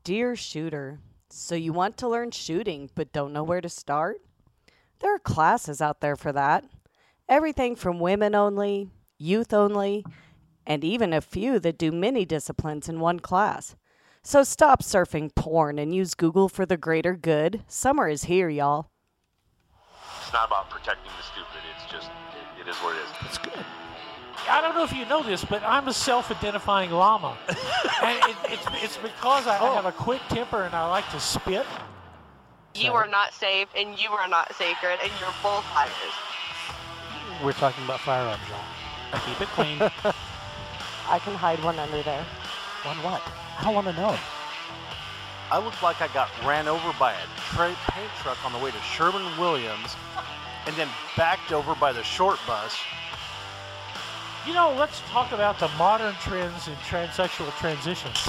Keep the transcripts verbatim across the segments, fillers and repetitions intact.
Dear shooter, so you want to learn shooting but don't know where to start? There are classes out there for that. Everything from women only, youth only, and even a few that do many disciplines in one class. So stop surfing porn and use Google for the greater good. Summer is here, y'all. It's not about protecting the stupid. It's just, it, it is what it is. That's good. I don't know if you know this, but I'm a self-identifying llama. And it, it's, it's because I, Oh. I have a quick temper and I like to spit. You are not safe, and you are not sacred, and you're both liars. We're talking about firearms, y'all. Keep it clean. I can hide one under there. One what? I don't want to know. I look like I got ran over by a tra- paint truck on the way to Sherwin-Williams and then backed over by the short bus. You know, let's talk about the modern trends in transsexual transitions.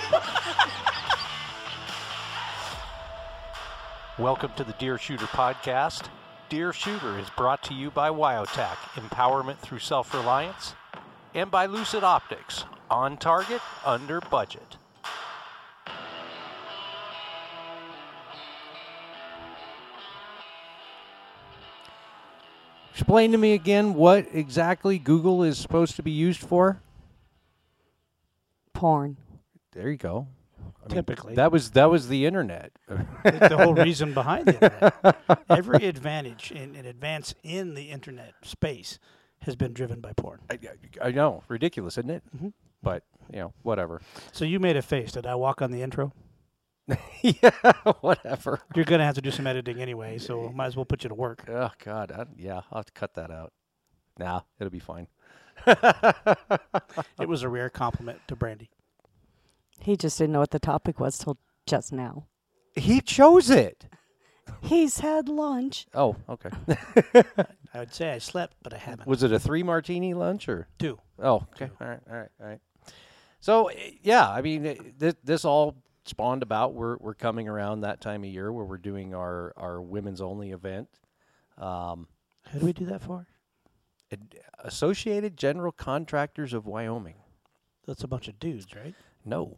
Welcome to the Dear Shooter podcast. Dear Shooter is brought to you by Wyotac, empowerment through self-reliance, and by Lucid Optics, on target, under budget. Explain to me again what exactly Google is supposed to be used for. Porn. There you go. I mean, Typically. that was that was the internet. It's the whole reason behind the internet. Every advantage and an advance in the internet space has been driven by porn. I, I know, ridiculous, isn't it? Mhm. But you know, whatever. So you made a face. Did I walk on the intro? Yeah, whatever. You're going to have to do some editing anyway, so might as well put you to work. Oh God, I, yeah, I'll have to cut that out. Nah, it'll be fine. It was a rare compliment to Brandy. He just didn't know what the topic was till just now. He chose it. He's had lunch. Oh, okay. I would say I slept, but I haven't. Was it a three martini lunch or? Two. Oh, okay. All right, all right, all right. So, eh, yeah, I mean, eh, this, this all spawned about. We're we're coming around that time of year where we're doing our, our women's only event. Um, Who do we do that for? Ad- Associated General Contractors of Wyoming. That's a bunch of dudes, right? No.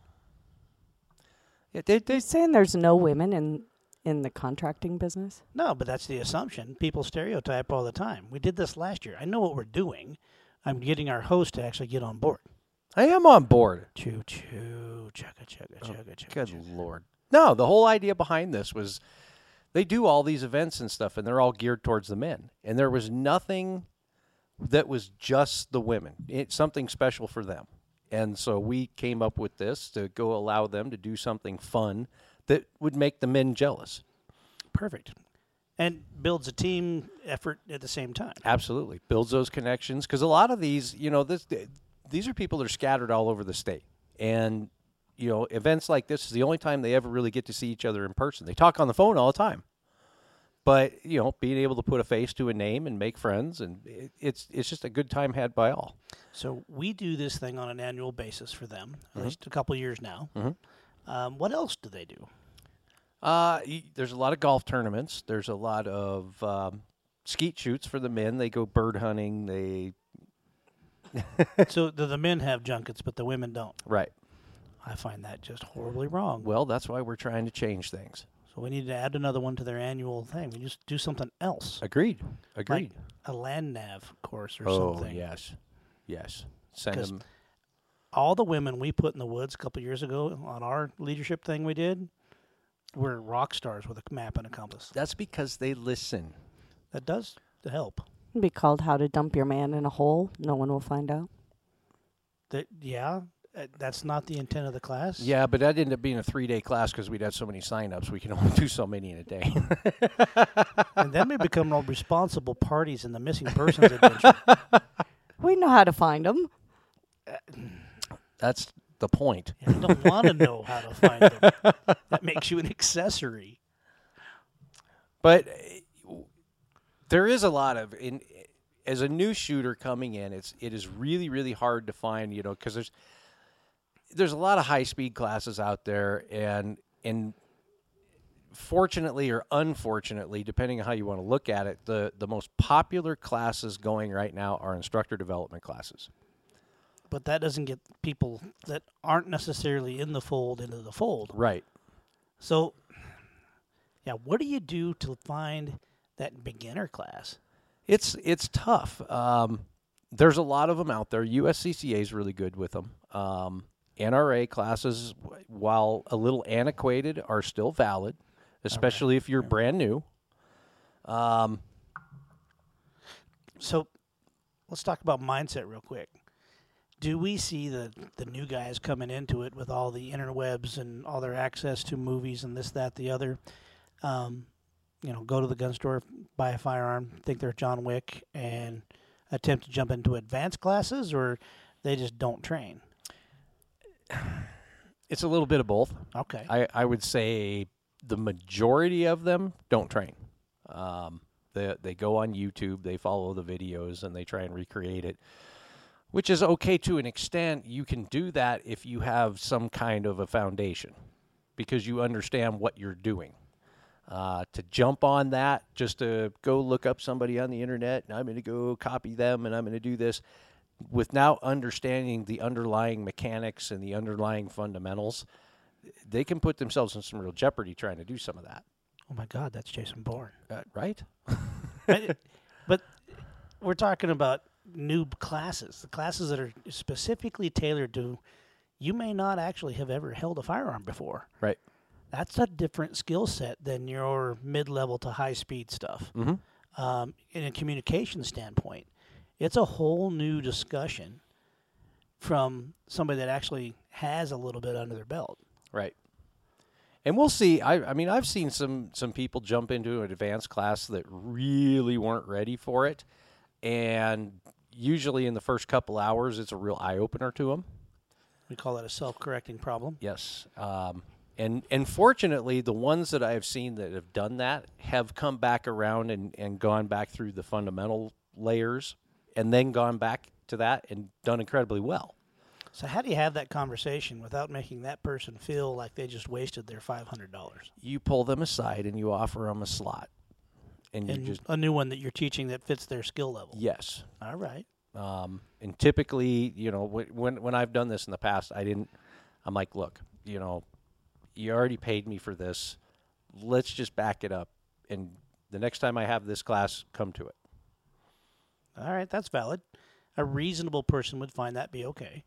Yeah, they, they, You're saying there's no women in, in the contracting business? No, but that's the assumption. People stereotype all the time. We did this last year. I know what we're doing. I'm getting our host to actually get on board. I am on board. Choo choo, chugga chugga chugga chugga. Good chugga. Lord. No, the whole idea behind this was they do all these events and stuff, and they're all geared towards the men. And there was nothing that was just the women. It's something special for them. And so we came up with this to go allow them to do something fun that would make the men jealous. Perfect. And builds a team effort at the same time. Absolutely. Builds those connections. Because a lot of these, you know, this, these are people that are scattered all over the state. And, you know, events like this is the only time they ever really get to see each other in person. They talk on the phone all the time. But, you know, being able to put a face to a name and make friends, and it, it's it's just a good time had by all. So we do this thing on an annual basis for them, at Mhm. least a couple years now. Mhm. Um, what else do they do? Uh, y- there's a lot of golf tournaments. There's a lot of um, skeet shoots for the men. They go bird hunting. They So the, the men have junkets, but the women don't. right. I find that just horribly wrong. Well, that's why we're trying to change things. So we need to add another one to their annual thing. We just do something else. Agreed. Agreed. Like a land nav course or oh something. yes, yes. Send 'Cause them. all the women we put in the woods a couple years ago on our leadership thing we did were rock stars with a map and a compass. That's because they listen. That does help. It'd be called How to Dump Your Man in a Hole. No one will find out. That yeah, uh, that's not the intent of the class. Yeah, but that ended up being a three-day class because we'd have so many sign-ups. We can only do so many in a day. And then we become all responsible parties in the missing persons adventure. We know how to find them. That's the point. I don't want to know how to find them. That makes you an accessory. But uh, there is a lot of in as a new shooter coming in. It's it is really really hard to find, you know, because there's there's a lot of high speed classes out there, and and fortunately or unfortunately, depending on how you want to look at it, the the most popular classes going right now are instructor development classes. but that doesn't get people that aren't necessarily in the fold into the fold. Right. So, yeah, what do you do to find that beginner class? It's it's tough. Um, there's a lot of them out there. U S C C A is really good with them. Um, N R A classes, while a little antiquated, are still valid, especially if you're brand new. Um, so let's talk about mindset real quick. Do we see the, the new guys coming into it with all the interwebs and all their access to movies and this, that, the other? Um, you know, go to the gun store, buy a firearm, think they're John Wick, and attempt to jump into advanced classes, or they just don't train? It's a little bit of both. Okay. I, I would say the majority of them don't train. Um, they, they go on YouTube, they follow the videos, and they try and recreate it, which is okay to an extent. You can do that if you have some kind of a foundation because you understand what you're doing. Uh, to jump on that, just to go look up somebody on the internet, and I'm going to go copy them, and I'm going to do this, without understanding the underlying mechanics and the underlying fundamentals, they can put themselves in some real jeopardy trying to do some of that. Oh, my God, that's Jason Bourne. Uh, right? but, but we're talking about new classes, the classes that are specifically tailored to, you may not actually have ever held a firearm before. Right. That's a different skill set than your mid-level to high-speed stuff. Mm-hmm. Um, in a communication standpoint, it's a whole new discussion from somebody that actually has a little bit under their belt. Right. And we'll see. I, I mean, I've seen some some people jump into an advanced class that really weren't ready for it. And usually in the first couple hours, it's a real eye-opener to them. We call that a self-correcting problem. Yes. Um, and, and fortunately, the ones that I have seen that have done that have come back around and, and gone back through the fundamental layers and then gone back to that and done incredibly well. So how do you have that conversation without making that person feel like they just wasted their five hundred dollars? You pull them aside and you offer them a slot. And, And you just a new one that you're teaching that fits their skill level. Yes. All right. Um, and typically, you know, wh- when when I've done this in the past, I didn't, I'm like, look, you know, you already paid me for this. Let's just back it up. And the next time I have this class, come to it. All right, that's valid. A reasonable person would find that be okay.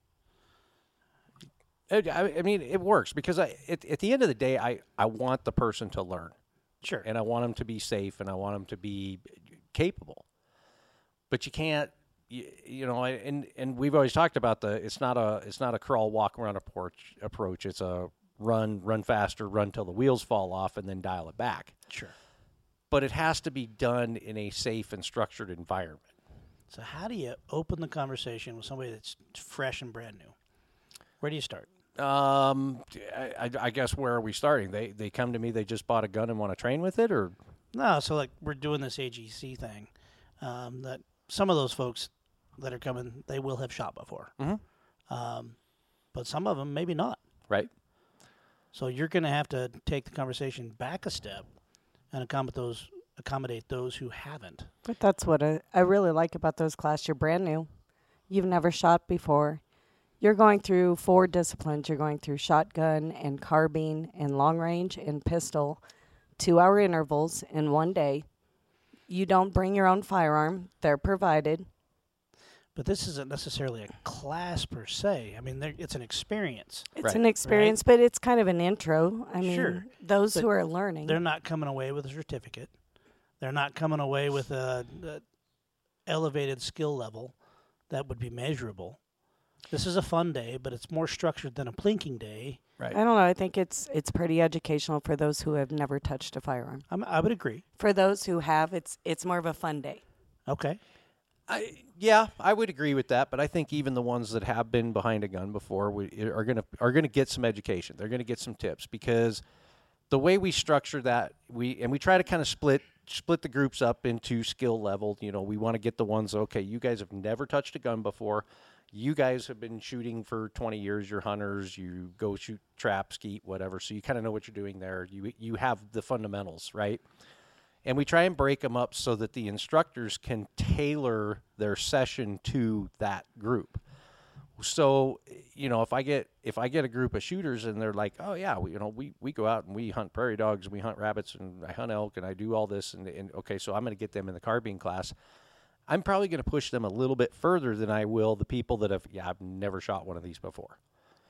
I, I mean, it works because I, at, at the end of the day, I, I want the person to learn. Sure. And I want them to be safe and I want them to be capable. But you can't, you, you know, and, and we've always talked about the, it's not a, it's not a crawl, walk, run approach, approach. It's a run, run faster, run till the wheels fall off and then dial it back. Sure. But it has to be done in a safe and structured environment. So how do you open the conversation with somebody that's fresh and brand new? Where do you start? Um, I, I, I guess where are we starting? They they come to me, they just bought a gun and want to train with it, or No, so like we're doing this A G C thing. Um, that some of those folks that are coming, they will have shot before. Mm-hmm. Um, but some of them maybe not. right? So you're going to have to take the conversation back a step and accommodate those accommodate those who haven't. But that's what I, I really like about those classes. You're brand new. You've never shot before. You're going through four disciplines. You're going through shotgun and carbine and long range and pistol, two-hour intervals in one day. You don't bring your own firearm. They're provided. But this isn't necessarily a class per se. I mean, there- it's an experience. It's Right. an experience, but it's kind of an intro. I mean, Sure. those But who are learning. They're not coming away with a certificate. They're not coming away with a, a elevated skill level that would be measurable. This is a fun day, but it's more structured than a plinking day. Right. I don't know. I think it's it's pretty educational for those who have never touched a firearm. I'm, I would agree. For those who have, it's it's more of a fun day. Okay. I, yeah, I would agree with that, but I think even the ones that have been behind a gun before we, are going to are going to get some education. They're going to get some tips because the way we structure that, we and we try to kind of split split the groups up into skill level. You know, we want to get the ones, okay, you guys have never touched a gun before. You guys have been shooting for twenty years. You're hunters. You go shoot, trap, skeet, whatever. So you kind of know what you're doing there. You you have the fundamentals, right? And we try and break them up so that the instructors can tailor their session to that group. So, you know, if I get if I get a group of shooters and they're like, oh yeah, we, you know, we, we go out and we hunt prairie dogs and we hunt rabbits and I hunt elk and I do all this and, and okay, so I'm going to get them in the carbine class. I'm probably going to push them a little bit further than I will the people that have yeah I've never shot one of these before.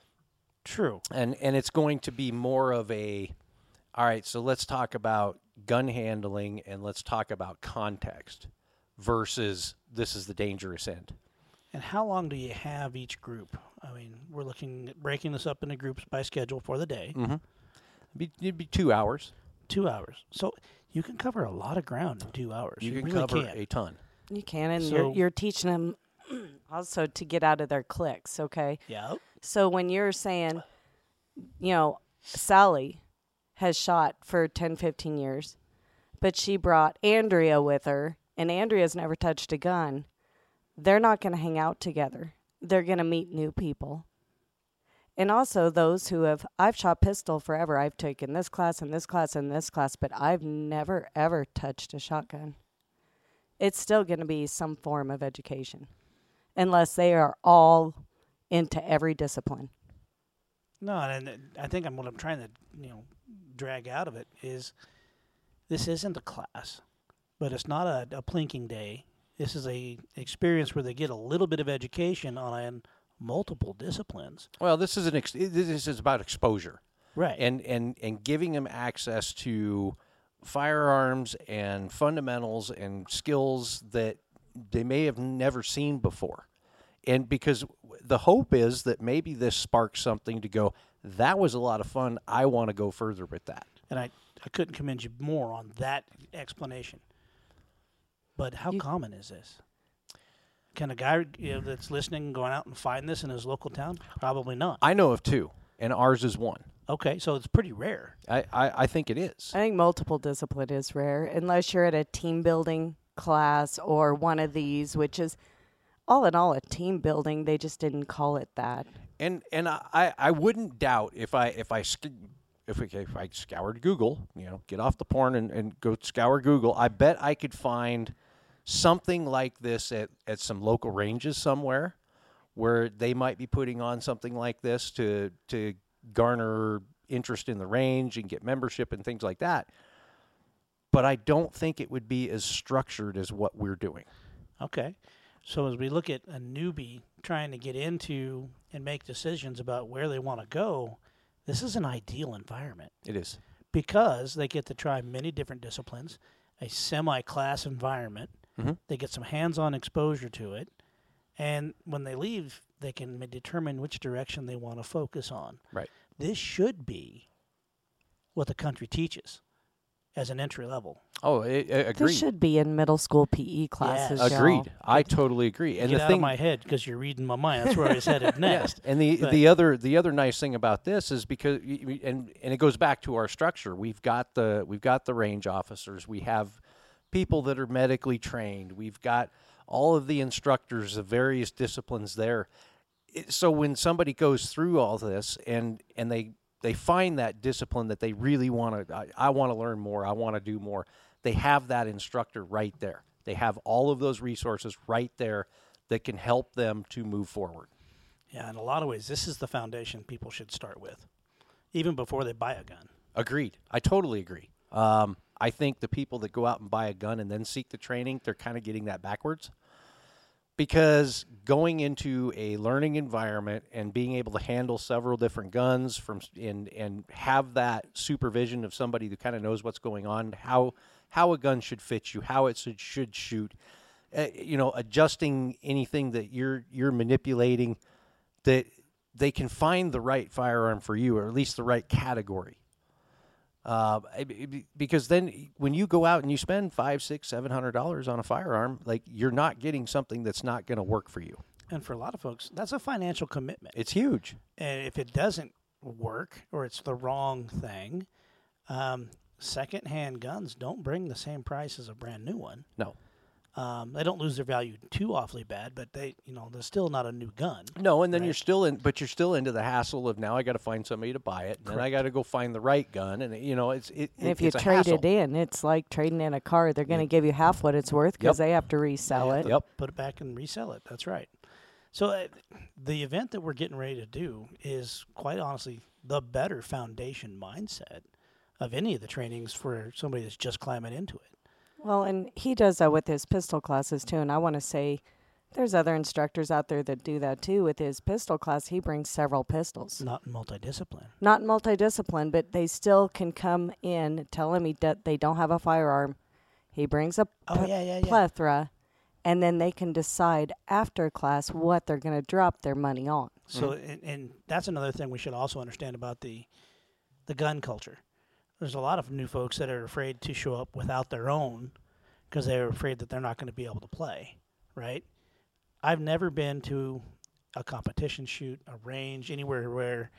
True. And and it's going to be more of a, all right, so let's talk about gun handling and let's talk about context versus this is the dangerous end. And how long do you have each group? I mean, we're looking at breaking this up into groups by schedule for the day. Mm-hmm. It'd be, it'd be two hours. Two hours. So you can cover a lot of ground in two hours. You, You, can really cover can. a ton. You can, and So- you're, you're teaching them also to get out of their cliques, okay? Yeah. So when you're saying, you know, Sally has shot for ten, fifteen years, but she brought Andrea with her, and Andrea's never touched a gun, they're not going to hang out together. They're going to meet new people. And also those who have, I've shot pistol forever. I've taken this class and this class and this class, but I've never, ever touched a shotgun. It's still going to be some form of education, unless they are all into every discipline. No, and and I think I'm, what I'm trying to, you know, drag out of it is this isn't a class, but it's not a, a plinking day. This is a experience where they get a little bit of education on multiple disciplines. Well, this is an ex- this is about exposure, Right. and and and giving them access to firearms and fundamentals and skills that they may have never seen before. And because the hope is that maybe this sparks something to go, that was a lot of fun. I want to go further with that. And I, I couldn't commend you more on that explanation. But how You- common is this? Can a guy, you know, that's listening going out and find this in his local town? Probably not. I know of two, and ours is one. Okay, so it's pretty rare. I, I, I think it is. I think multiple discipline is rare, unless you're at a team building class or one of these, which is all in all a team building. They just didn't call it that. And and I, I wouldn't doubt if I if I sc- if, we, if I scoured Google, you know, get off the porn and, and go scour Google, I bet I could find something like this at, at some local ranges somewhere where they might be putting on something like this to to garner interest in the range and get membership and things like that. But I don't think it would be as structured as what we're doing. Okay. So as we look at a newbie trying to get into and make decisions about where they want to go, this is an ideal environment It is. because they get to try many different disciplines, a semi-class environment. Mhm. They get some hands-on exposure to it. And when they leave, they can ma- determine which direction they want to focus on. Right. This should be what the country teaches as an entry level. Oh, I, I agree. This should be in middle school P E classes. y'all. Agreed. I totally agree. And Get the out thing, of my head because you're reading my mind. That's where I was headed next. and the But- the other the other nice thing about this is because y- y- and and it goes back to our structure. We've got the we've got the range officers. We have people that are medically trained. We've got all of the instructors of various disciplines there. It, so when somebody goes through all this and and they they find that discipline that they really want to, I, I want to learn more. I want to do more. They have that instructor right there. They have all of those resources right there that can help them to move forward. Yeah, in a lot of ways, this is the foundation people should start with, even before they buy a gun. Agreed. I totally agree. Um, I think the people that go out and buy a gun and then seek the training, they're kind of getting that backwards. Because going into a learning environment and being able to handle several different guns from and and have that supervision of somebody who kind of knows what's going on, how how a gun should fit you, how it should, should shoot, uh, you know, adjusting anything that you're you're manipulating, that they can find the right firearm for you, or at least the right category. Uh, because then when you go out and you spend five, six, seven hundred dollars on a firearm, like you're not getting something that's not going to work for you. And for a lot of folks, that's a financial commitment. It's huge. And if it doesn't work or it's the wrong thing, um, secondhand guns don't bring the same price as a brand new one. No, Um, they don't lose their value too awfully bad, but they, you know, they're still not a new gun. no, and then Right. you're still in, but you're still into the hassle of now I got to find somebody to buy it, and then I got to go find the right gun, and you know it's it. And it if you it's a trade hassle. it in, it's like trading in a car. They're going to give you half what it's worth because Yep. they have to resell it. Yep. Put it back and resell it. That's right. So uh, the event that we're getting ready to do is quite honestly the better foundation mindset of any of the trainings for somebody that's just climbing into it. Well, and he does that with his pistol classes too. And I want to say there's other instructors out there that do that too. With his pistol class, he brings several pistols. Not multidiscipline. Not multidiscipline, but they still can come in, tell him he de- they don't have a firearm. He brings a Oh, p- yeah, yeah, yeah. plethora, and then they can decide after class what they're going to drop their money on. So, and, and that's another thing we should also understand about the the gun culture. There's a lot of new folks that are afraid to show up without their own because they're afraid that they're not going to be able to play, right? I've never been to a competition shoot, a range, anywhere where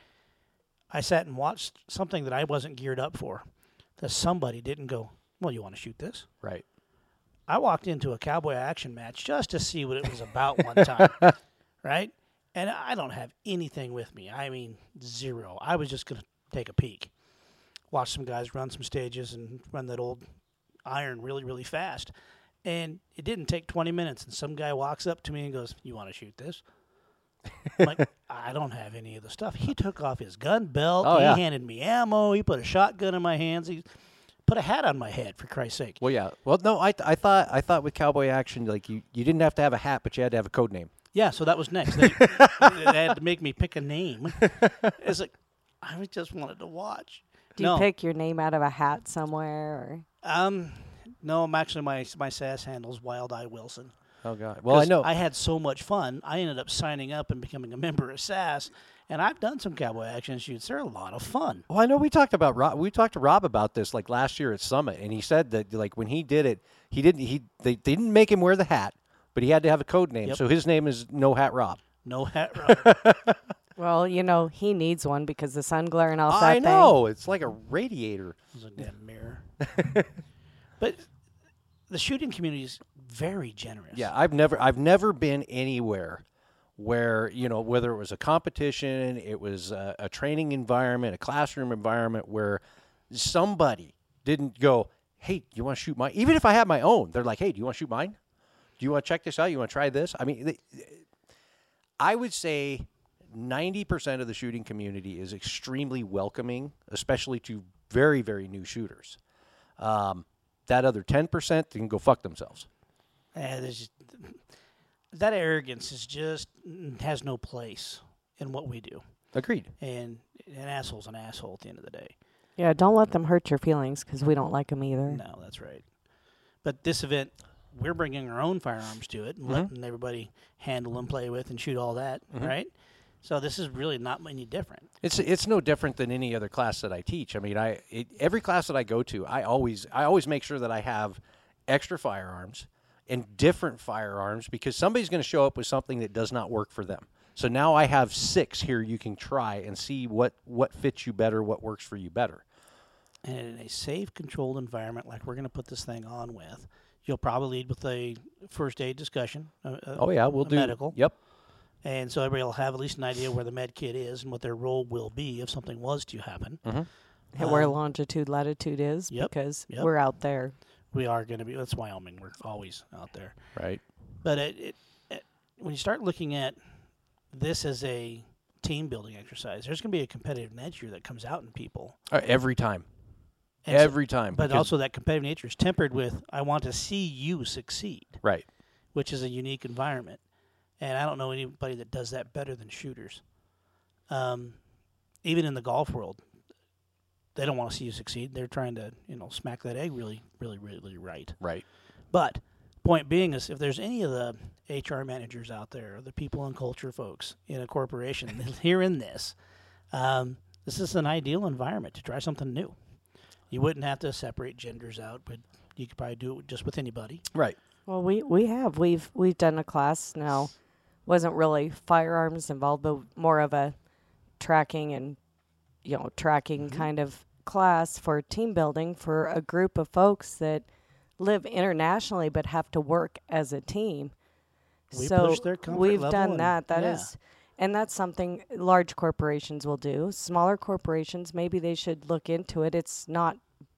I sat and watched something that I wasn't geared up for, that somebody didn't go, well, you want to shoot this? Right. I walked into a cowboy action match just to see what it was about one time, right? And I don't have anything with me. I mean, zero. I was just going to take a peek, watch some guys run some stages and run that old iron really, really fast. And it didn't take twenty minutes, and some guy walks up to me and goes, you want to shoot this? I'm like, I don't have any of the stuff. He took off his gun belt. Oh, he yeah. handed me ammo. He put a shotgun in my hands. He put a hat on my head, for Christ's sake. Well, yeah. Well, no, I, I thought I thought with cowboy action, like you, you didn't have to have a hat, but you had to have a code name. Yeah, so that was next. They, they had to make me pick a name. It's like, I just wanted to watch. Do no, you pick your name out of a hat somewhere? Or? um, no, I'm actually, my, my S A S handle's Wild Eye Wilson. Oh God. Well, I 'Cause know. I had so much fun. I ended up signing up and becoming a member of S A S, and I've done some cowboy action shoots. They're a lot of fun. Well, I know we talked about Rob. We talked to Rob about this like last year at Summit, and he said that like when he did it, he didn't. He they, they didn't make him wear the hat, but he had to have a code name. Yep. So his name is No Hat Rob. No hat rubber. Well, you know, he needs one because the sun glaring off that I thing. know it's like a radiator. It was a damn mirror. But the shooting community is very generous. Yeah, I've never I've never been anywhere where, you know, whether it was a competition, it was a, a training environment, a classroom environment where somebody didn't go, hey, you want to shoot mine? Even if I had my own, they're like, hey, do you want to shoot mine? Do you want to check this out? You want to try this? I mean, they, I would say ninety percent of the shooting community is extremely welcoming, especially to very, very new shooters. Um, that other ten percent can go fuck themselves. And there's just, that arrogance is just has no place in what we do. Agreed. And an asshole's an asshole at the end of the day. Yeah, don't let them hurt your feelings because we don't like them either. No, that's right. But this event, we're bringing our own firearms to it and Mhm. letting everybody handle and play with and shoot all that, Mhm. right? So this is really not any different. It's it's no different than any other class that I teach. I mean, I it, every class that I go to, I always I always make sure that I have extra firearms and different firearms because somebody's going to show up with something that does not work for them. So now I have six here you can try and see what what fits you better, what works for you better. And in a safe, controlled environment like we're going to put this thing on with, you'll probably lead with a first aid discussion. Uh, Oh yeah, we'll a do medical. Yep. And so everybody will have at least an idea where the med kit is and what their role will be if something was to happen. Mhm. And where Um, longitude, latitude is yep, because yep. we're out there. We are going to be. That's Wyoming. We're always out there. Right. But it, it, it, when you start looking at this as a team building exercise, there's going to be a competitive nature that comes out in people. Uh, every time. And so- every time. but because- also that competitive nature is tempered with, I want to see you succeed, right. which is a unique environment. And I don't know anybody that does that better than shooters. Um, even in the golf world, they don't want to see you succeed. They're trying to, you know, smack that egg really, really, really right. Right. But point being is, if there's any of the H R managers out there, or the people and culture folks in a corporation hearing this, um, this is an ideal environment to try something new. You wouldn't have to separate genders out, but you could probably do it just with anybody. Right. Well, we, we have. We've we've done a class now. Wasn't really firearms involved, but more of a tracking and, you know, tracking Mm-hmm. kind of class for team building for a group of folks that live internationally but have to work as a team. We so push their comfort we've level done and- that. That is, yeah. and that's something large corporations will do. Smaller corporations, maybe they should look into it. It's not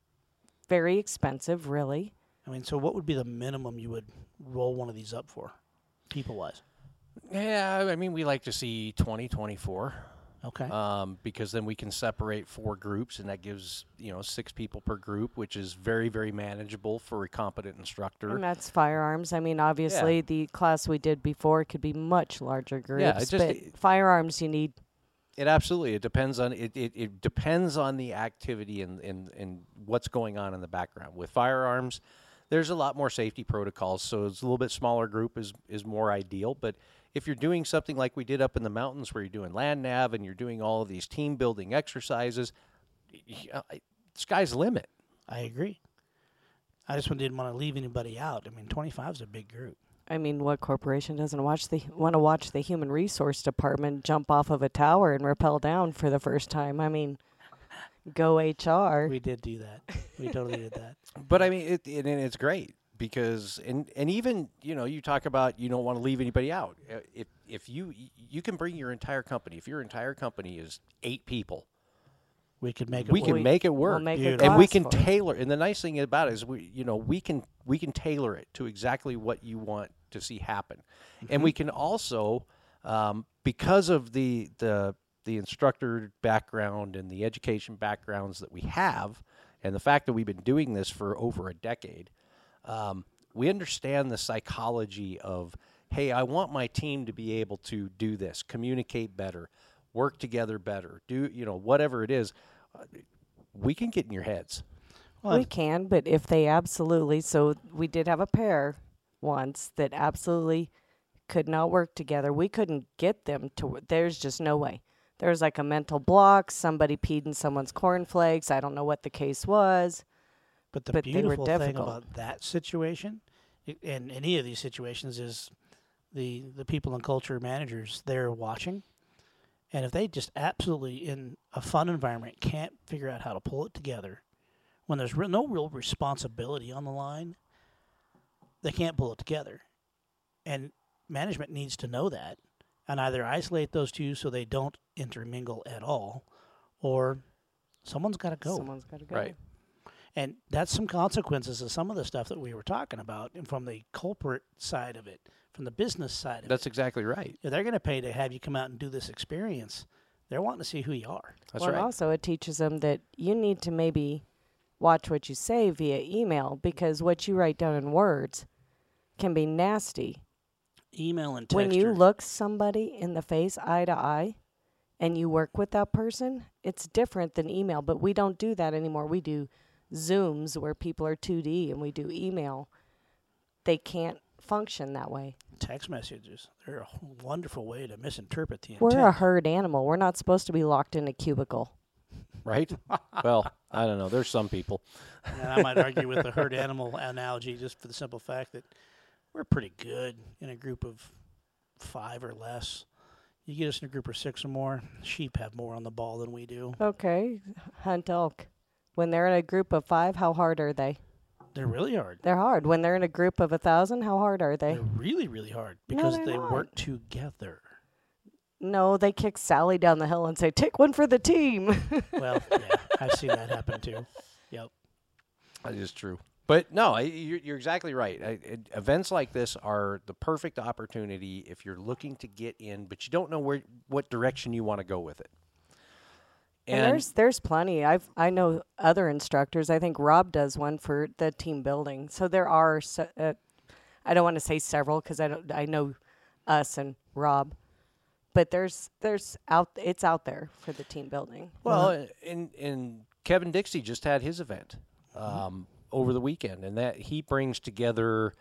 very expensive, really. I mean, so what would be the minimum you would roll one of these up for, people-wise? Yeah, I mean, we like to see twenty, twenty-four. Okay. Um, because then we can separate four groups, and that gives, you know, six people per group, which is very, very manageable for a competent instructor. And that's firearms. I mean, obviously, Yeah. the class we did before could be much larger groups. Yeah, it just- but it- firearms, you need. It absolutely. It depends on it. It, it depends on the activity and, and and what's going on in the background. With firearms, there's a lot more safety protocols, so it's a little bit smaller group is is more ideal. But if you're doing something like we did up in the mountains, where you're doing land nav and you're doing all of these team building exercises, y- y- sky's the limit. I agree. I just didn't want to leave anybody out. I mean, twenty-five is a big group. I mean, what corporation doesn't watch the want to watch the human resource department jump off of a tower and rappel down for the first time? I mean, go H R. We did do that. We totally did that. But I mean, it, it and it's great because and and even you know you talk about you don't want to leave anybody out. Uh, If if you you can bring your entire company. If your entire company is eight people, We could make it we work. can We- make it we'll work, make a Beautiful. and we class can for it. tailor. And the nice thing about it is we you know we can we can tailor it to exactly what you want to see happen, and we can also um, because of the the the instructor background and the education backgrounds that we have, and the fact that we've been doing this for over a decade, um, we understand the psychology of, hey, I want my team to be able to do this, communicate better, work together better, do, you know, whatever it is. uh, We can get in your heads. Well, We can, but if they absolutely, so we did have a pair once that absolutely could not work together. We couldn't get them to, wo- there's just no way. There was like a mental block. Somebody peed in someone's cornflakes. I don't know what the case was. But the but they were beautiful thing difficult. about that situation, i- in any of these situations, is the the people and culture managers, they're watching. And if they just absolutely, in a fun environment, can't figure out how to pull it together, when there's re- no real responsibility on the line, they can't pull it together. And management needs to know that and either isolate those two so they don't intermingle at all, or someone's got to go. Someone's got to go. Right. And that's some consequences of some of the stuff that we were talking about, and from the corporate side of it, from the business side of That's it. exactly right. If they're going to pay to have you come out and do this experience, they're wanting to see who you are. That's well, and right. also it teaches them that you need to maybe watch what you say via email, because what you write down in words can be nasty. Email and text. When you are- look somebody in the face eye to eye and you work with that person, it's different than email, but we don't do that anymore. We do Zooms where people are two D, and we do email. They can't function that way. text messages, they're a wonderful way to misinterpret the We're intent. a herd animal. We're not supposed to be locked in a cubicle. Right? Well, I don't know. There's some people. And I might argue with the herd animal analogy just for the simple fact that we're pretty good in a group of five or less. You get us in a group of six or more, sheep have more on the ball than we do. Okay, hunt elk. When they're in a group of five, how hard are they? They're really hard. They're hard. When they're in a group of a thousand, how hard are they? They're really, really hard No, because they're they not. work together. No, they kick Sally down the hill and say, "Take one for the team." Well, yeah, I've seen that happen too. Yep. That is true. But no, I- you're, you're exactly right. I, it, events like this are the perfect opportunity if you're looking to get in, but you don't know where what direction you want to go with it. And, there's there's plenty. I've I know other instructors. I think Rob does one for the team building. So there are. Se- uh, I don't want to say several because I don't. I know us and Rob, but there's there's out. It's out there for the team building. well, and and Kevin Dixie just had his event um, over the weekend, and that he brings together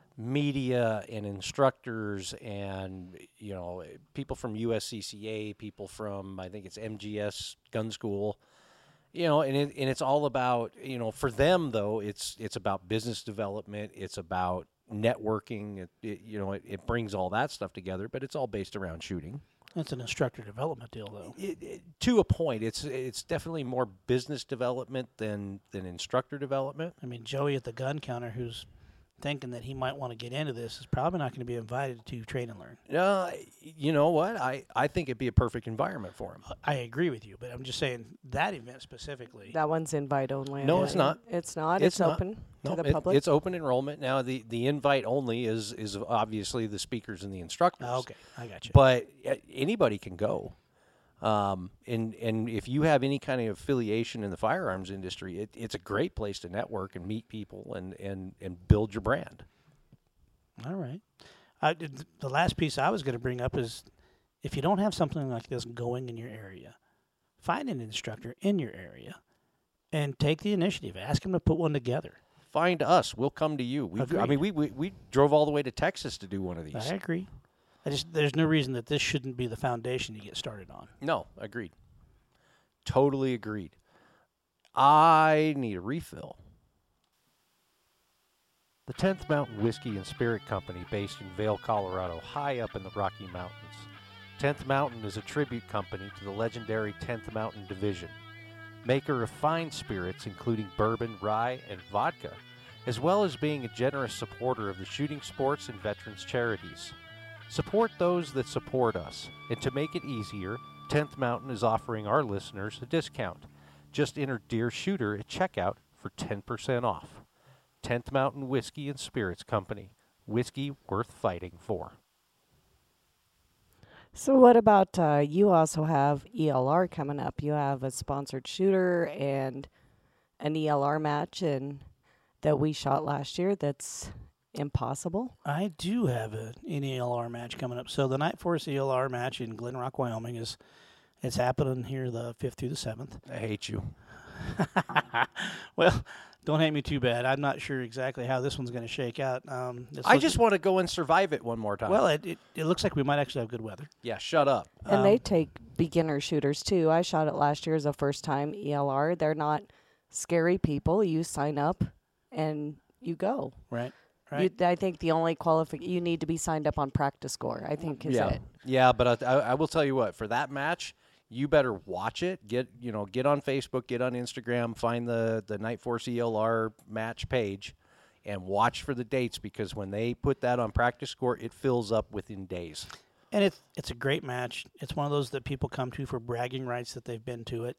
media and instructors and you know people from U S C C A, people from I think it's M G S Gun School, you know, and it, and it's all about you know for them though it's it's about business development, it's about networking, it, it, you know it, it brings all that stuff together, but it's all based around shooting. It's an instructor development deal, though. It, it, to a point, it's it's definitely more business development than than instructor development. I mean, Joey at the gun counter, who's thinking that he might want to get into this is probably not going to be invited to Train and Learn. Uh, you know what? I, I think it'd be a perfect environment for him. I agree with you, but I'm just saying that event specifically. That one's invite only. No, I it's think. not. It's not. It's It's, not. open No, to the it- public. it's open enrollment. Now, the, the invite only is, is obviously the speakers and the instructors. Oh, okay, I got you. But uh, anybody can go. Um, and, and if you have any kind of affiliation in the firearms industry, it, it's a great place to network and meet people and, and, and build your brand. All right. I, th- the last piece I was going to bring up is if you don't have something like this going in your area, find an instructor in your area and take the initiative. Ask them to put one together. Find us. We'll come to you. We've, I Agreed. mean, we, we, we drove all the way to Texas to do one of these. I agree. I just there's no reason that this shouldn't be the foundation you get started on. No, agreed. Totally agreed. I need a refill. The tenth Mountain Whiskey and Spirit Company, based in Vail, Colorado, high up in the Rocky Mountains. tenth Mountain is a tribute company to the legendary tenth Mountain Division, maker of fine spirits including bourbon, rye, and vodka, as well as being a generous supporter of the shooting sports and veterans charities. Support those that support us, and to make it easier, tenth Mountain is offering our listeners a discount. Just enter Deer Shooter at checkout for ten percent off. tenth Mountain Whiskey and Spirits Company. Whiskey worth fighting for. So what about uh, you also have E L R coming up. You have a sponsored shooter and an E L R match and that we shot last year that's impossible. I do have a, an E L R match coming up. So the Night Force E L R match in Glen Rock, Wyoming is it's happening here the fifth through the seventh. I hate you. Well, don't hate me too bad. I'm not sure exactly how this one's going to shake out. Um, it's I looking- just want to go and survive it one more time. well, it, it it looks like we might actually have good weather. yeah, shut up. And they Um, take beginner shooters too. I shot it last year as a first time E L R. They're not scary people. You sign up and you go. Right, You, right. I think the only qualification you need to be signed up on practice score. I think is yeah, it. yeah, but I, I, I will tell you what. For that match, you better watch it. Get you know, get on Facebook, get on Instagram, find the the Night Force E L R match page, and watch for the dates because when they put that on practice score, it fills up within days. And it's it's a great match. It's one of those that people come to for bragging rights that they've been to it.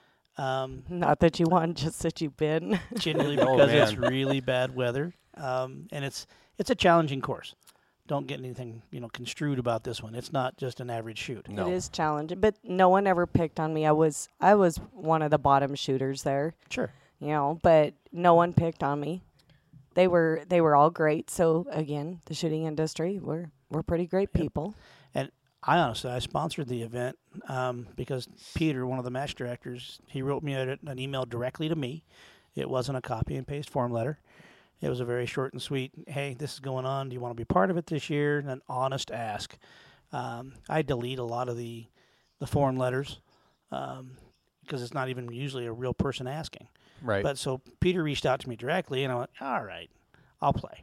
Um, Not that you won, just that you've been. generally Oh, because it's man. really bad weather, um, and it's it's a challenging course. Don't get anything you know construed about this one. It's not just an average shoot. No. It is challenging, but no one ever picked on me. I was I was one of the bottom shooters there, Sure. you know, but no one picked on me. They were they were all great. So again, the shooting industry, we're we're pretty great people. And I honestly, I sponsored the event um, because Peter, one of the match directors, he wrote me a, an email directly to me. It wasn't a copy and paste form letter. It was a very short and sweet, hey, this is going on. Do you want to be part of it this year? And an honest ask. Um, I delete a lot of the, the form letters um, because it's not even usually a real person asking. Right. But so Peter reached out to me directly, and I went, all right, I'll play.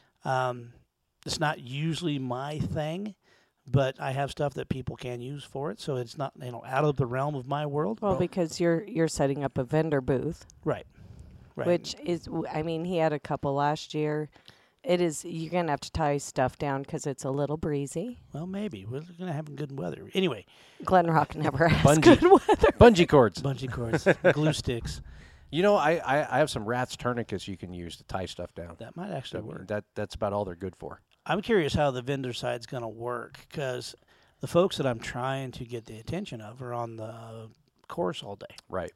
Um, it's not usually my thing, but I have stuff that people can use for it, so it's not you know out of the realm of my world. Well, Well, because you're you're setting up a vendor booth, right, right. which is w- I mean, he had a couple last year. It is you're gonna have to tie stuff down because it's a little breezy. well, maybe we're gonna have good weather anyway. Glen Rock never has Bungee. good weather. Bungee cords. Bungee cords, glue sticks. You know, I, I, I have some rats tourniquets you can use to tie stuff down. That might actually That, work. that that's about all they're good for. I'm curious how the vendor side's going to work because the folks that I'm trying to get the attention of are on the course all day. Right.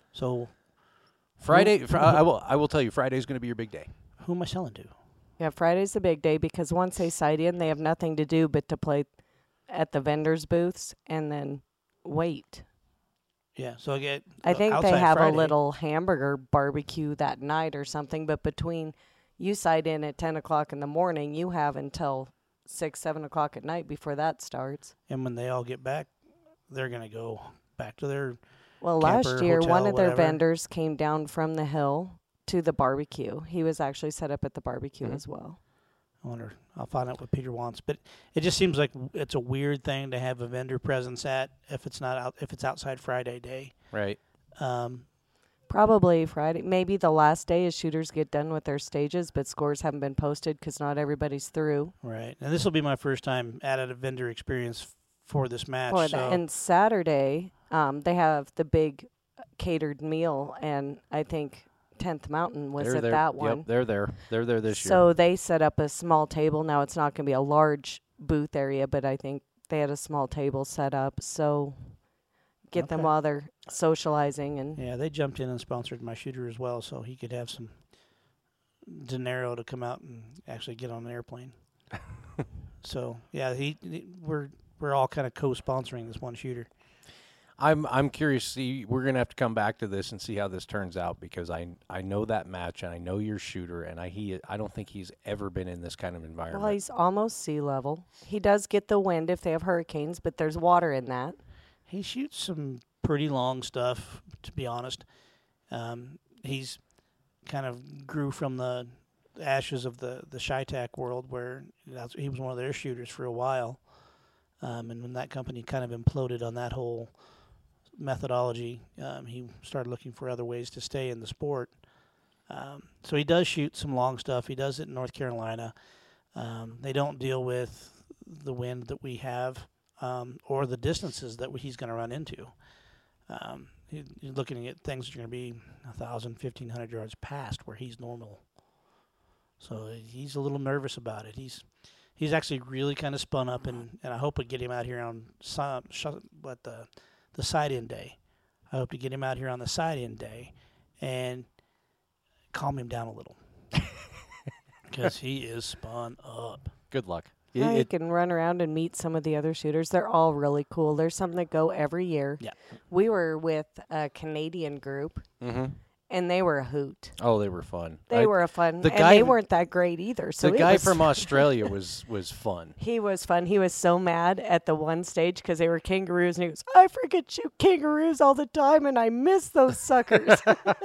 So Friday, fr- I I will I will tell you, Friday's going to be your big day. who am I selling to? Yeah, Friday's the big day because once they sight in, they have nothing to do but to play at the vendors' booths and then wait. Yeah, so I get. I think they outside have Friday. a little hamburger barbecue that night or something, but between you sight in at ten o'clock in the morning, you have until six, seven o'clock at night before that starts. And when they all get back, they're going to go back to their. Well, Camper, last year, one hotel, of their whatever. vendors came down from the hill to the barbecue. He was actually set up at the barbecue Mm-hmm. as well. I wonder. I'll find out what Peter wants, but it just seems like it's a weird thing to have a vendor presence at if it's not out if it's outside Friday day. Right. Um, Probably Friday. Maybe the last day as shooters get done with their stages, but scores haven't been posted because not everybody's through. Right. And this will be my first time at a vendor experience for this match. For so that. And Saturday, um, they have the big catered meal, and I think tenth Mountain was They're at there. that one. Yep, they're there. They're there this year. So they set up a small table. Now it's not going to be a large booth area, but I think they had a small table set up. So get them Okay. while they're socializing. And yeah, they jumped in and sponsored my shooter as well, so he could have some dinero to come out and actually get on an airplane. So yeah, he, he we're we're all kind of co-sponsoring this one shooter. I'm I'm curious. See, we're gonna have to come back to this and see how this turns out because I I know that match and I know your shooter and I he I don't think he's ever been in this kind of environment. well, he's almost sea level. He does get the wind if they have hurricanes, but there's water in that. He shoots some pretty long stuff, to be honest. Um, he's kind of grew from the ashes of the the Shytac world, where that's, he was one of their shooters for a while. Um, and when that company kind of imploded on that whole methodology, um, he started looking for other ways to stay in the sport. Um, so he does shoot some long stuff. He does it in North Carolina. Um, they don't deal with the wind that we have um, or the distances that he's going to run into. Um, he, he's looking at things that are going to be one thousand, fifteen hundred yards past where he's normal. So he's a little nervous about it. He's he's actually really kind of spun up, and, and I hope to get him out here on some, what the the side-in day. I hope to get him out here on the side-in day and calm him down a little because he is spun up. Good luck. It- Yeah, you it- can run around and meet some of the other shooters. They're all really cool. There's some that go every year. Yeah. We were with a Canadian group, mhm. and they were a hoot. Oh, they were fun. They I- were a fun, the and guy- they weren't that great either. So the it guy was, from Australia was was fun. he was fun. He was so mad at the one stage because they were kangaroos, and he goes, "I freaking shoot kangaroos all the time, and I miss those suckers."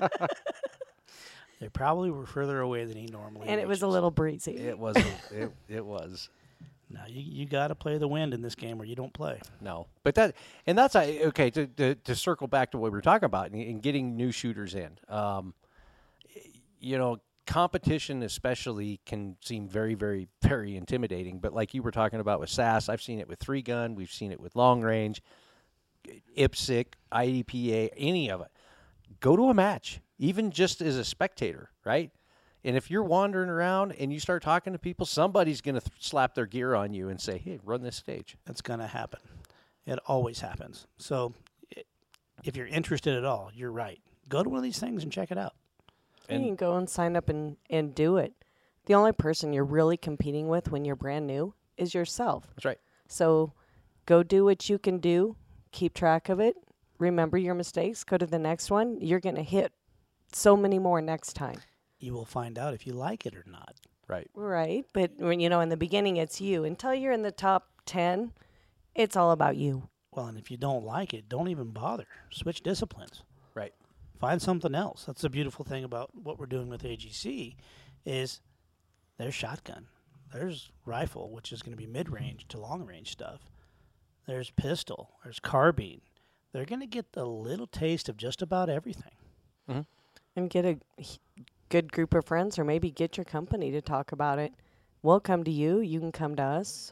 They probably were further away than he normally and it was a reaches. little breezy. It was. a- it it was. Now, you, you got to play the wind in this game or you don't play. No, but that and that's uh, okay. To, to to circle back to what we were talking about and, and getting new shooters in. Um, you know, competition especially can seem very, very, very intimidating. But like you were talking about with S A S, I've seen it with three gun. We've seen it with long range, I P S C, I D P A, any of it. Go to a match, even just as a spectator, right? And if you're wandering around and you start talking to people, somebody's going to th- slap their gear on you and say, hey, run this stage. That's going to happen. It always happens. So i if you're interested at all, you're right. Go to one of these things and check it out. You can go and sign up and, and do it. The only person you're really competing with when you're brand new is yourself. That's right. So go do what you can do. Keep track of it. Remember your mistakes. Go to the next one. You're going to hit so many more next time. You will find out if you like it or not. Right. Right. But, when you know, in the beginning, it's you. Until you're in the top ten, it's all about you. Well, and if you don't like it, don't even bother. Switch disciplines. Right. Find something else. That's the beautiful thing about what we're doing with A G C is there's shotgun. There's rifle, which is going to be mid-range to long-range stuff. There's pistol. There's carbine. They're going to get a little taste of just about everything. And get a h- good group of friends, or maybe get your company to talk about it. We'll come to you. You can come to us.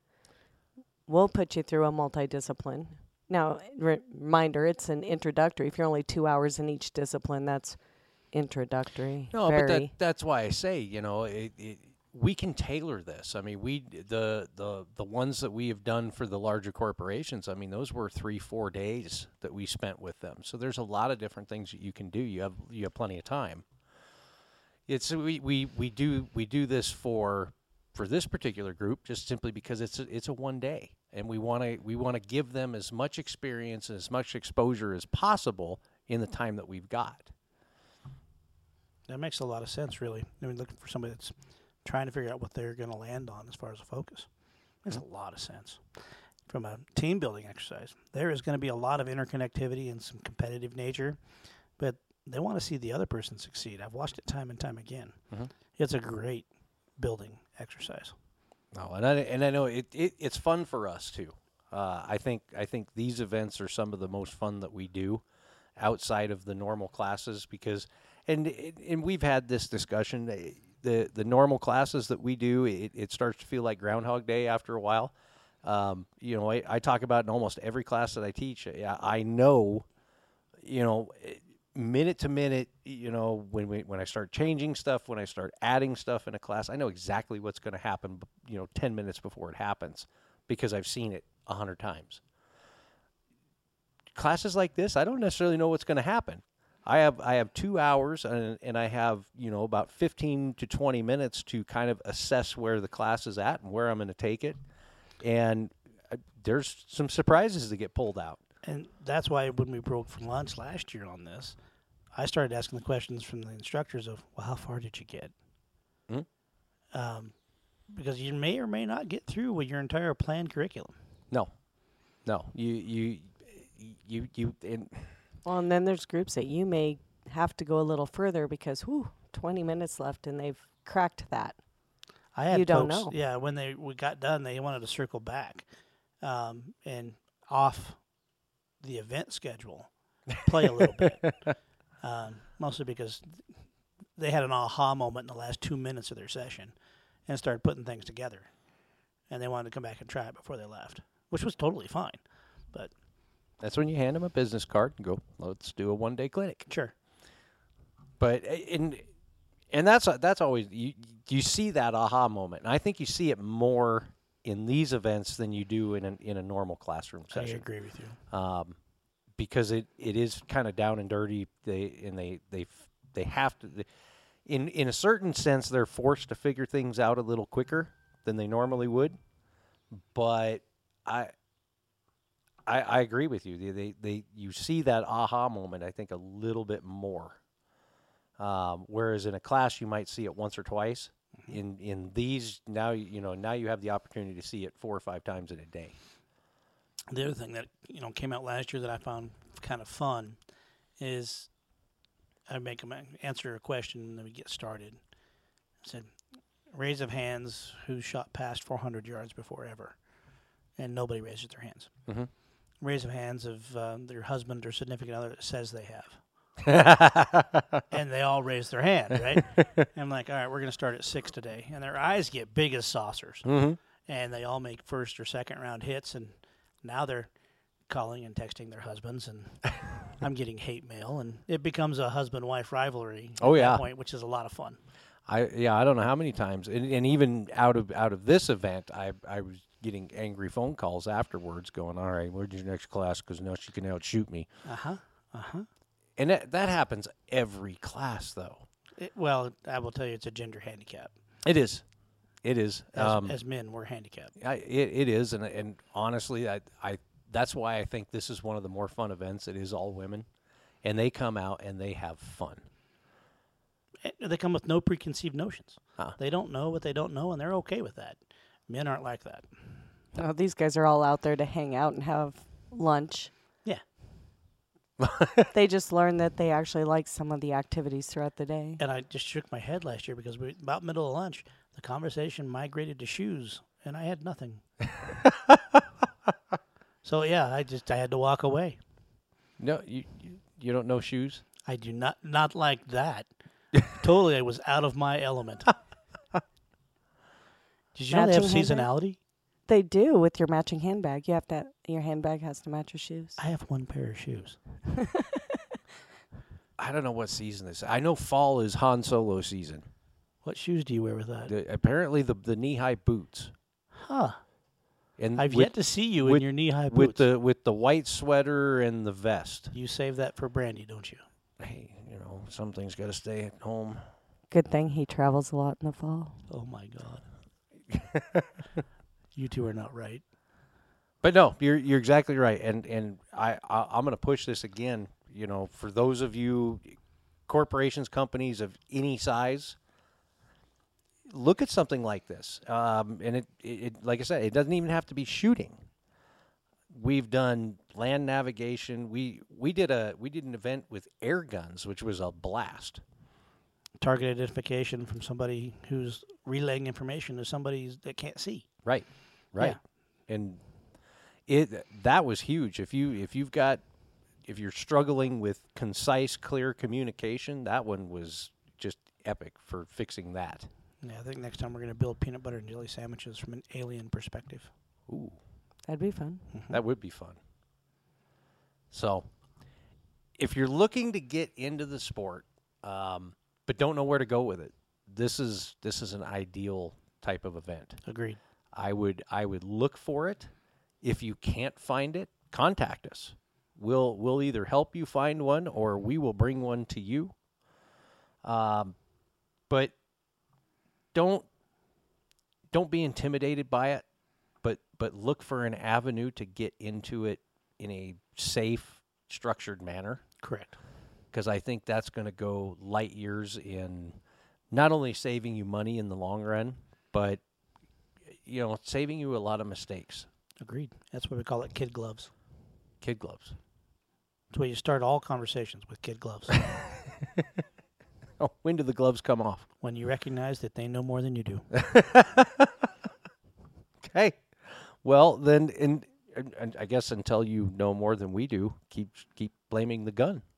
We'll put you through a multidiscipline. Now, re- reminder, it's an introductory. If you're only two hours in each discipline, that's introductory. No, Very. but that, that's why I say, you know, it, it, we can tailor this. I mean, we the the the ones that we have done for the larger corporations. I mean, those were three, four days that we spent with them. So there's a lot of different things that you can do. You have you have plenty of time. It's we we, we do we do this for for this particular group just simply because it's a, it's a one day, and we want to we want to give them as much experience and as much exposure as possible in the time that we've got. That makes a lot of sense, really. I mean, looking for somebody that's trying to figure out what they're going to land on as far as a focus. Makes a lot of sense. From a team building exercise, there is going to be a lot of interconnectivity and some competitive nature, but they want to see the other person succeed. I've watched it time and time again. Mhm. It's a great building exercise. No, and I and I know it, it it's fun for us too. Uh, I think I think these events are some of the most fun that we do, outside of the normal classes because, and and we've had this discussion. The the normal classes that we do, it, it starts to feel like Groundhog Day after a while. Um, you know, I, I talk about in almost every class that I teach. I, I know, you know, minute to minute, you know, when we when I start changing stuff, when I start adding stuff in a class, I know exactly what's going to happen. You know, ten minutes before it happens, because I've seen it a hundred times. Classes like this, I don't necessarily know what's going to happen. I have I have two hours and, and I have, you know, about fifteen to twenty minutes to kind of assess where the class is at and where I'm going to take it. And uh, there's some surprises that get pulled out. And that's why when we broke for lunch last year on this, I started asking the questions from the instructors of, well, how far did you get? Hmm? Um, because you may or may not get through with your entire planned curriculum. No, no, you you you you. And Well, and then there's groups that you may have to go a little further because, whew, twenty minutes left and they've cracked that. I had You don't folks, know. Yeah, when they we got done, they wanted to circle back um, and off the event schedule, play a little bit. Um, mostly because they had an aha moment in the last two minutes of their session and started putting things together. And they wanted to come back and try it before they left, which was totally fine. But that's when you hand them a business card and go, let's do a one day clinic. sure. But and and that's that's always you you see that aha moment, and I think you see it more in these events than you do in a, in a normal classroom I session. agree with you. Um, because it, it is kind of down and dirty. They and they they they have to. They, in in a certain sense, they're forced to figure things out a little quicker than they normally would. But I. I, I agree with you. They, they they you see that aha moment, I think, a little bit more. Um, whereas in a class you might see it once or twice. Mm-hmm. In in these now you know now you have the opportunity to see it four or five times in a day. The other thing that you know came out last year that I found kind of fun is I make them answer a question and then we get started. I said, raise of hands who shot past four hundred yards before ever, and nobody raises their hands. Mm-hmm. Raise of hands of uh, their husband or significant other that says they have. And they all raise their hand, right? And I'm like, all right, we're going to start at six today. And their eyes get big as saucers. Mm-hmm. And they all make first or second round hits. And now they're calling and texting their husbands. And I'm getting hate mail. And it becomes a husband-wife rivalry at Oh, yeah. that point, which is a lot of fun. I yeah I don't know how many times, and, and even out of out of this event, I I was getting angry phone calls afterwards, going, all right, where's your next class? Because now she can outshoot me. Uh-huh, uh-huh. And that, that happens every class, though. It, well, I will tell you it's a gender handicap. It is. It is. As, Um, as men, we're handicapped. I, it, it is, and and honestly, I, I that's why I think this is one of the more fun events. It is all women, and they come out and they have fun. And they come with no preconceived notions. Huh. They don't know what they don't know, and they're okay with that. Men aren't like that. No, these guys are all out there to hang out and have lunch. Yeah. They just learned that they actually like some of the activities throughout the day. And I just shook my head last year because we, about middle of lunch, the conversation migrated to shoes, and I had nothing. So yeah, I just I had to walk away. No, you you, you don't know shoes. I do not not like that. Totally, I was out of my element. Did you know they have Matching handbag? seasonality? They do with your matching handbag. You have to. Your handbag has to match your shoes. I have one pair of shoes. I don't know what season this is. I know fall is Han Solo season. What shoes do you wear with that? The, apparently, the the knee high boots. Huh. And I've with, yet to see you with- in your knee-high boots. with the with the white sweater and the vest. You save that for Brandy, don't you? Hey, you know, something's got to stay at home. Good thing he travels a lot in the fall. Oh, my God. You two are not right. But no, you're you're exactly right, and and I, I I'm going to push this again. You know, for those of you, corporations, companies of any size, look at something like this. Um, and it, it, it, like I said, it doesn't even have to be shooting. We've done land navigation. We we did a we did an event with air guns, which was a blast. Target identification from somebody who's relaying information to somebody that can't see. Right, right, and it that was huge. If you if you've got if you're struggling with concise, clear communication, that one was just epic for fixing that. Yeah, I think next time we're going to build peanut butter and jelly sandwiches from an alien perspective. Ooh, That'd be fun. that would be fun. So, if you're looking to get into the sport, um, but don't know where to go with it, this is this is an ideal type of event. Agreed. I would I would look for it. If you can't find it, contact us. We'll we'll either help you find one or we will bring one to you. Um, but don't don't be intimidated by it. But but look for an avenue to get into it in a safe, structured manner. Correct. Because I think that's going to go light years in not only saving you money in the long run, but you know, saving you a lot of mistakes. Agreed. That's why we call it kid gloves. Kid gloves. That's why you start all conversations with kid gloves. Oh, when do the gloves come off? When you recognize that they know more than you do. Okay. Well, then, in, and I guess until you know more than we do, keep keep blaming the gun.